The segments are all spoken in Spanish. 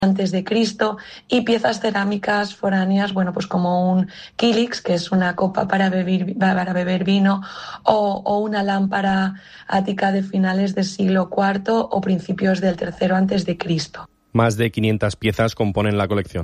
antes de Cristo, y piezas cerámicas foráneas, pues como un kilix, que es una copa para beber vino, o una lámpara ática de finales del siglo IV o principios del III antes de Cristo. Más de 500 piezas componen la colección.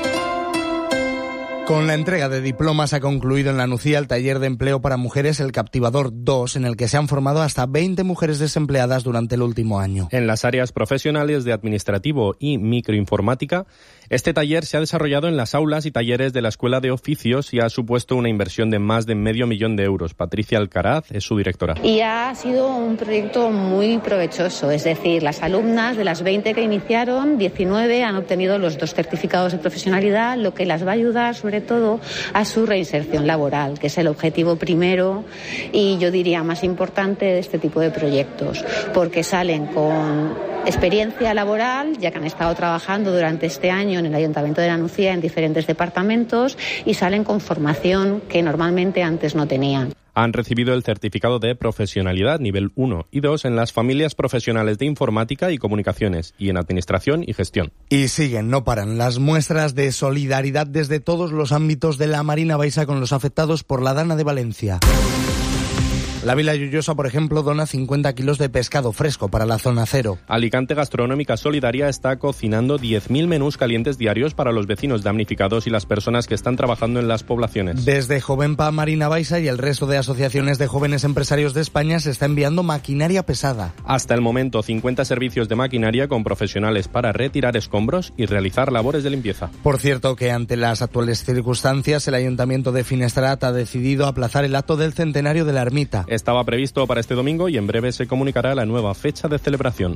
Con la entrega de diplomas ha concluido en La Nucía el taller de empleo para mujeres El Captivador 2, en el que se han formado hasta 20 mujeres desempleadas durante el último año. En las áreas profesionales de administrativo y microinformática, este taller se ha desarrollado en las aulas y talleres de la Escuela de Oficios y ha supuesto una inversión de más de $500,000 de euros. Patricia Alcaraz es su directora. Y ha sido un proyecto muy provechoso, es decir, las alumnas de las 20 que iniciaron, 19 han obtenido los 2 certificados de profesionalidad, lo que las va a ayudar sobre todo a su reinserción laboral, que es el objetivo primero y yo diría más importante de este tipo de proyectos, porque salen con experiencia laboral, ya que han estado trabajando durante este año en el Ayuntamiento de La Nucía en diferentes departamentos y salen con formación que normalmente antes no tenían. Han recibido el certificado de profesionalidad nivel 1 y 2 en las familias profesionales de informática y comunicaciones y en administración y gestión. Y siguen, no paran, las muestras de solidaridad desde todos los ámbitos de la Marina Baixa con los afectados por la Dana de Valencia. La Vila Lloyosa, por ejemplo, dona 50 kilos de pescado fresco para la zona cero. Alicante Gastronómica Solidaria está cocinando 10.000 menús calientes diarios para los vecinos damnificados y las personas que están trabajando en las poblaciones. Desde Jovenpa Marina Baixa y el resto de asociaciones de jóvenes empresarios de España se está enviando maquinaria pesada. Hasta el momento, 50 servicios de maquinaria con profesionales para retirar escombros y realizar labores de limpieza. Por cierto, que ante las actuales circunstancias, el Ayuntamiento de Finestrat ha decidido aplazar el acto del centenario de la ermita. Estaba previsto para este domingo y en breve se comunicará la nueva fecha de celebración.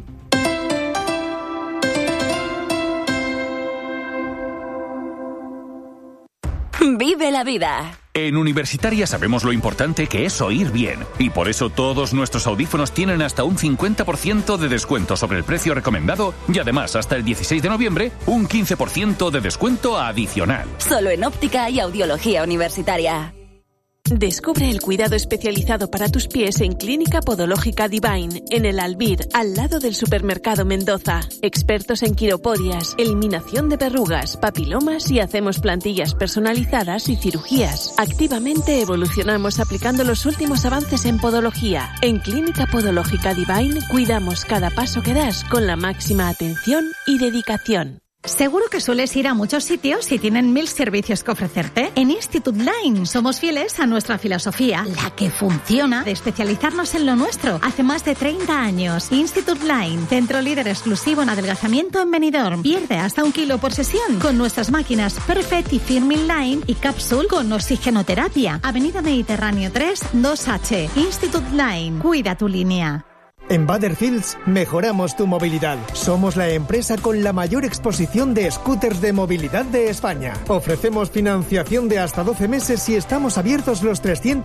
Vive la vida. En Universitaria sabemos lo importante que es oír bien y por eso todos nuestros audífonos tienen hasta un 50% de descuento sobre el precio recomendado y además hasta el 16 de noviembre un 15% de descuento adicional. Solo en óptica y audiología universitaria. Descubre el cuidado especializado para tus pies en Clínica Podológica Divine, en el Albir, al lado del Supermercado Mendoza. Expertos en quiropodias, eliminación de verrugas, papilomas y hacemos plantillas personalizadas y cirugías. Activamente evolucionamos aplicando los últimos avances en podología. En Clínica Podológica Divine cuidamos cada paso que das con la máxima atención y dedicación. Seguro que sueles ir a muchos sitios y tienen 1000 servicios que ofrecerte. En Institute Line somos fieles a nuestra filosofía, la que funciona, de especializarnos en lo nuestro. Hace más de 30 años. Institute Line, centro líder exclusivo en adelgazamiento en Benidorm. Pierde hasta 1 kilo por sesión con nuestras máquinas Perfect y Firmin Line y Capsule con oxigenoterapia. Avenida Mediterráneo 3, 2H. Institute Line, cuida tu línea. En Butterfields mejoramos tu movilidad. Somos la empresa con la mayor exposición de scooters de movilidad de España. Ofrecemos financiación de hasta 12 meses y estamos abiertos los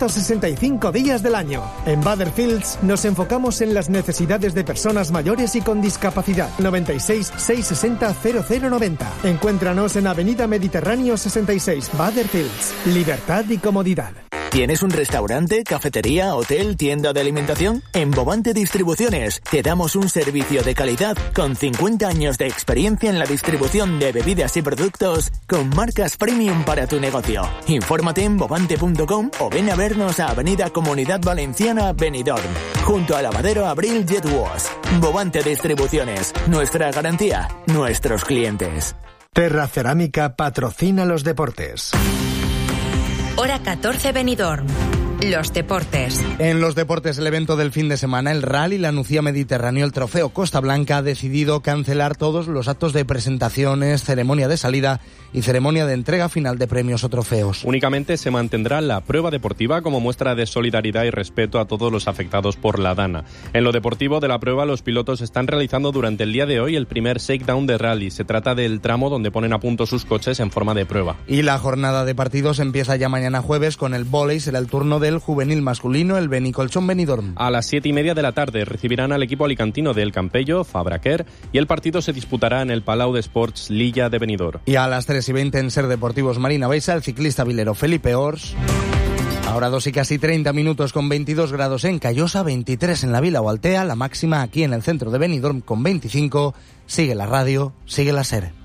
365 días del año. En Butterfields nos enfocamos en las necesidades de personas mayores y con discapacidad. 96 660 0090. Encuéntranos en Avenida Mediterráneo 66, Butterfields. Libertad y comodidad. ¿Tienes un restaurante, cafetería, hotel, tienda de alimentación? En Bovante Distribuciones te damos un servicio de calidad con 50 años de experiencia en la distribución de bebidas y productos con marcas premium para tu negocio. Infórmate en bovante.com o ven a vernos a Avenida Comunidad Valenciana, Benidorm, junto al lavadero Abril Jet Wash. Bovante Distribuciones, nuestra garantía, nuestros clientes. Terra Cerámica patrocina los deportes. Hora 14 Benidorm. Los deportes. En los deportes, el evento del fin de semana, el Rally La Nucía Mediterráneo, el Trofeo Costa Blanca, ha decidido cancelar todos los actos de presentaciones, ceremonia de salida y ceremonia de entrega final de premios o trofeos. Únicamente se mantendrá la prueba deportiva como muestra de solidaridad y respeto a todos los afectados por la Dana. En lo deportivo de la prueba, los pilotos están realizando durante el día de hoy el primer shakedown de rally. Se trata del tramo donde ponen a punto sus coches en forma de prueba. Y la jornada de partidos empieza ya mañana jueves con el vóley. Será el turno del juvenil masculino, el Benicolchón Benidorm. A las 7:30 de la tarde recibirán al equipo alicantino del Campello, Fabraquer, y el partido se disputará en el Palau de Sports Lilla de Benidorm. Y a las 3:20 en Ser Deportivos Marina Baixa, el ciclista vilero Felipe Ors. Ahora 2 y casi 30 minutos con 22 grados en Callosa, 23 en la Vila o Altea, la máxima aquí en el centro de Benidorm con 25. Sigue la radio, sigue la SER.